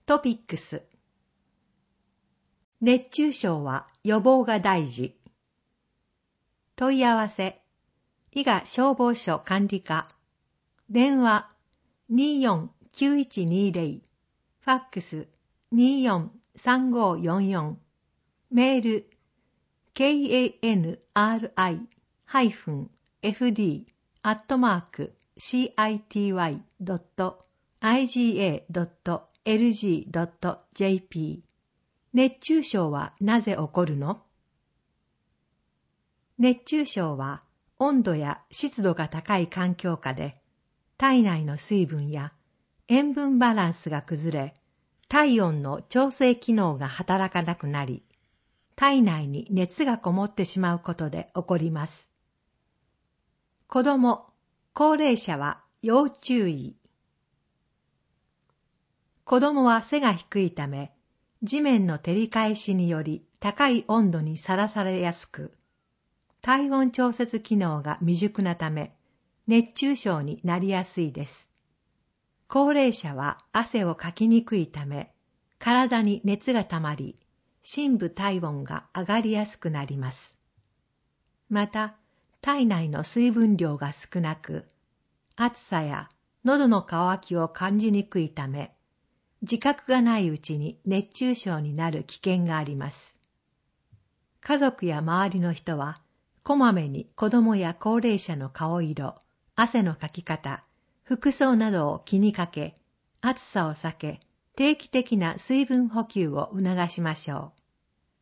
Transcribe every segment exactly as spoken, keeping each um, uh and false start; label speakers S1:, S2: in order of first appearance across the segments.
S1: トピックス。熱中症は予防が大事。問い合わせ、伊賀消防署管理課。電話 にーよんきゅういちにーぜろ、ファックス にーよんさんごよんよん、メール ケーエーエヌアールアイエフディー アットマーク シーアイティーワイ ドット アイジーエー ドット エルジー ドット ジェーピー。熱中症はなぜ起こるの？熱中症は温度や湿度が高い環境下で体内の水分や塩分バランスが崩れ、体温の調整機能が働かなくなり、体内に熱がこもってしまうことで起こります。子ども、高齢者は要注意。子どもは背が低いため、地面の照り返しにより高い温度にさらされやすく、体温調節機能が未熟なため、熱中症になりやすいです。高齢者は汗をかきにくいため、体に熱がたまり、深部体温が上がりやすくなります。また、体内の水分量が少なく、暑さや喉の渇きを感じにくいため、自覚がないうちに熱中症になる危険があります。家族や周りの人は、こまめに子供や高齢者の顔色、汗のかき方、服装などを気にかけ、暑さを避け、定期的な水分補給を促しましょう。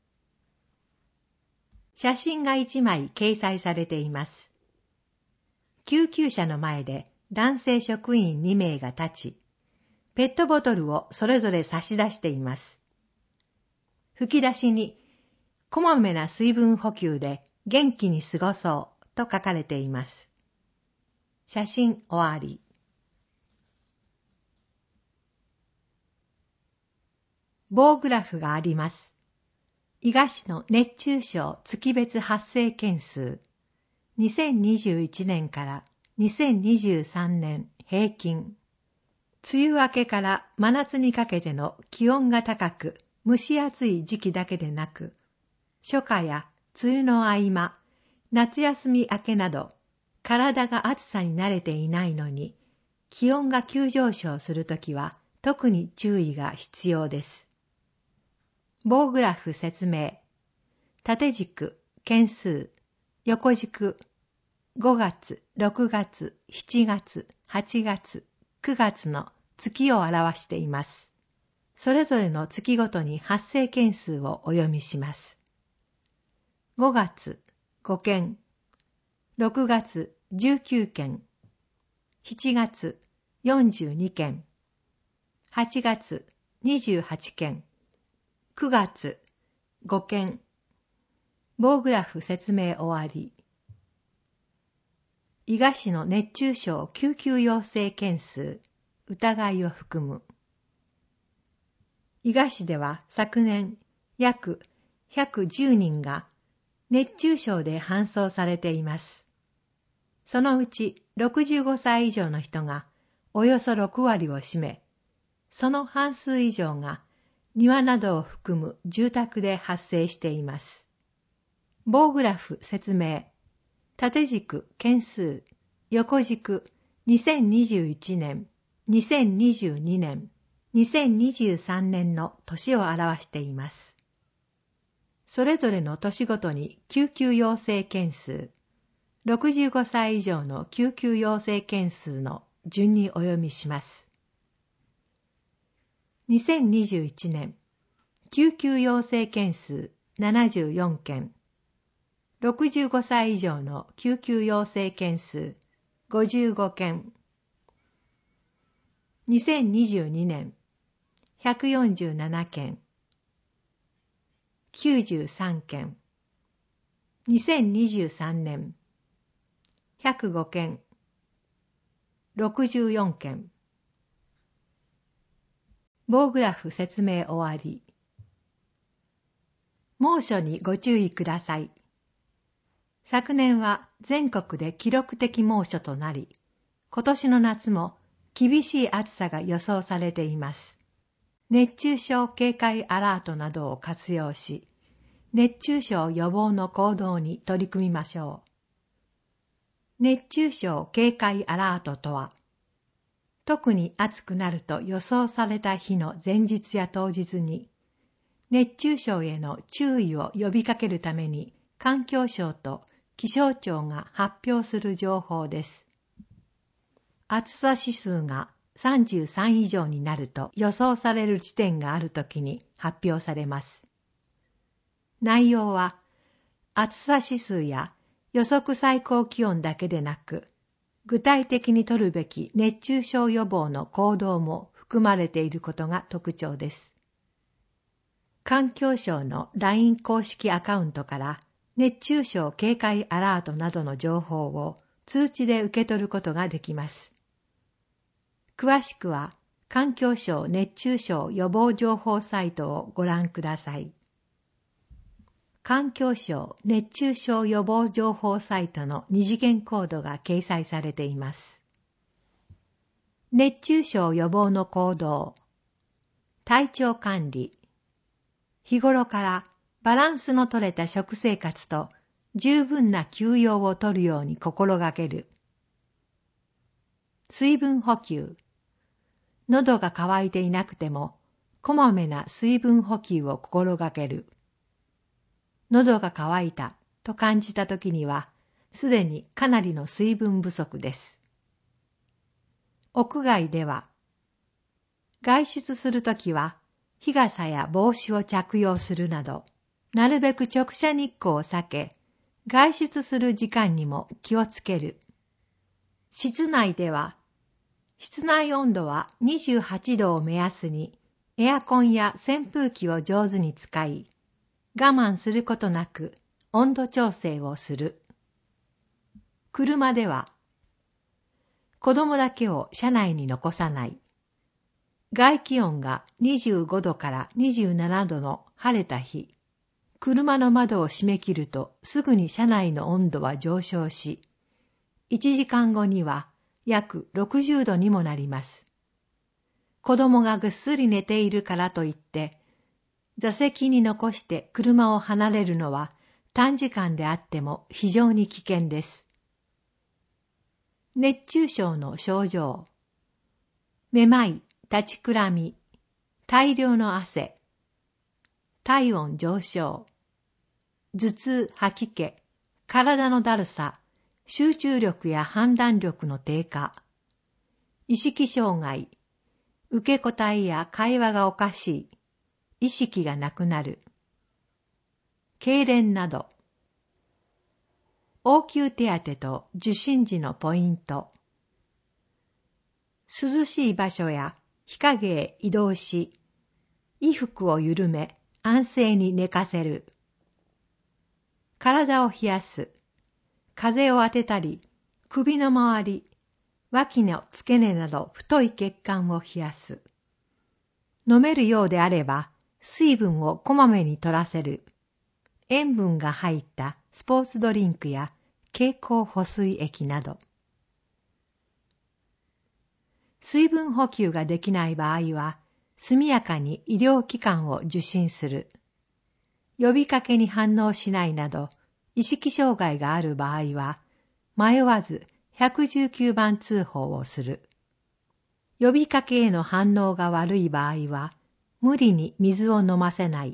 S1: 写真がいちまい掲載されています。救急車の前で男性職員にめいが立ち、ペットボトルをそれぞれ差し出しています。吹き出しに、こまめな水分補給で元気に過ごそうと書かれています。写真終わり。棒グラフがあります。伊賀市の熱中症月別発生件数、にせんにじゅういちねんからにせんにじゅうさんねん平均。梅雨明けから真夏にかけての気温が高く蒸し暑い時期だけでなく、初夏や梅雨の合間、夏休み明けなど、体が暑さに慣れていないのに、気温が急上昇するときは特に注意が必要です。棒グラフ説明。縦軸、件数、横軸、ごがつ、ろくがつ、しちがつ、はちがつ、くがつの月を表しています。それぞれの月ごとに発生件数をお読みします。ごがつ、ごけん、ろくがつ、じゅうきゅうけん、しちがつ、よんじゅうにけん、はちがつ、にじゅうはちけん、くがつ、ごけん。棒グラフ説明終わり。伊賀市の熱中症救急要請件数、疑いを含む。伊賀市では昨年約ひゃくじゅうにんが熱中症で搬送されています。そのうちろくじゅうごさい以上の人がおよそろくわりを占め、その半数以上が庭などを含む住宅で発生しています。棒グラフ説明。縦軸件数、横軸にせんにじゅういちねん、にせんにじゅうにねん、にせんにじゅうさんねんの年を表しています。それぞれの年ごとに救急要請件数、ろくじゅうごさい以上の救急要請件数の順にお読みします。にせんにじゅういちねん、救急要請件数ななじゅうよんけん、ろくじゅうごさい以上の救急要請件数ごじゅうごけん。にせんにじゅうにねん、ひゃくよんじゅうななけん、きゅうじゅうさんけん。にせんにじゅうさんねん、ひゃくごけん、ろくじゅうよんけん。棒グラフ説明終わり。猛暑にご注意ください。昨年は全国で記録的猛暑となり、今年の夏も厳しい暑さが予想されています。 熱中症警戒アラートなどを活用し、熱中症予防の行動に取り組みましょう。熱中症警戒アラートとは、特に暑くなると予想された日の前日や当日に、熱中症への注意を呼びかけるために環境省と気象庁が発表する情報です。暑さ指数がさんじゅうさん以上になると予想される地点があるときに発表されます。内容は、暑さ指数や予測最高気温だけでなく、具体的に取るべき熱中症予防の行動も含まれていることが特徴です。環境省の ライン 公式アカウントから熱中症警戒アラートなどの情報を通知で受け取ることができます。詳しくは環境省熱中症予防情報サイトをご覧ください。環境省熱中症予防情報サイトの二次元コードが掲載されています。熱中症予防の行動、体調管理、日頃からバランスの取れた食生活と十分な休養をとるように心がける。水分補給、喉が渇いていなくてもこまめな水分補給を心がける。喉が渇いたと感じたときには、すでにかなりの水分不足です。屋外では、外出するときは、日傘や帽子を着用するなど、なるべく直射日光を避け、外出する時間にも気をつける。室内では、室内温度はにじゅうはちどを目安に、エアコンや扇風機を上手に使い、我慢することなく温度調整をする。車では、子供だけを車内に残さない。外気温がにじゅうごどからにじゅうななどの晴れた日、車の窓を閉め切るとすぐに車内の温度は上昇し、いちじかんごには約ろくじゅうどにもなります。子供がぐっすり寝ているからといって、座席に残して車を離れるのは短時間であっても非常に危険です。熱中症の症状、めまい、立ちくらみ、大量の汗、体温上昇、頭痛、吐き気、体のだるさ、集中力や判断力の低下、意識障害、受け答えや会話がおかしい、意識がなくなる、痙攣など、応急手当と受診時のポイント、涼しい場所や日陰へ移動し、衣服を緩め安静に寝かせる。体を冷やす。風を当てたり、首の周り、脇の付け根など太い血管を冷やす。飲めるようであれば、水分をこまめに取らせる。塩分が入ったスポーツドリンクや経口補水液など。水分補給ができない場合は、速やかに医療機関を受診する。呼びかけに反応しないなど、意識障害がある場合は、迷わずいちいちきゅうばん通報をする。呼びかけへの反応が悪い場合は、無理に水を飲ませない。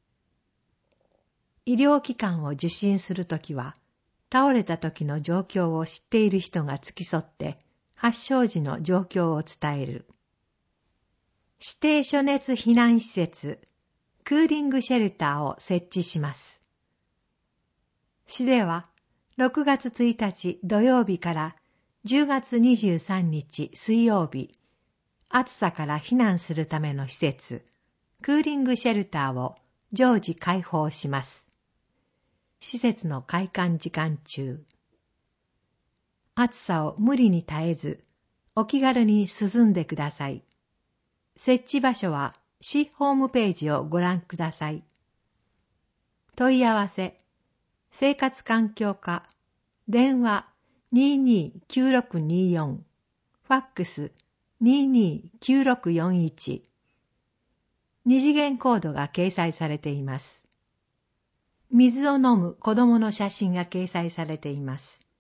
S1: 医療機関を受診するときは、倒れた時の状況を知っている人が付き添って、発症時の状況を伝える。指定暑熱避難施設、クーリングシェルターを設置します。市では、ろくがつついたち土曜日からじゅうがつにじゅうさんにち水曜日、暑さから避難するための施設、クーリングシェルターを常時開放します。施設の開館時間中、暑さを無理に耐えず、お気軽に涼んでください。設置場所は市ホームページをご覧ください。問い合わせ、生活環境課、電話 にーにーきゅうろくにーよん、ファックス にーにーきゅうろくよんいち、 二次元コードが掲載されています。水を飲む子供の写真が掲載されています。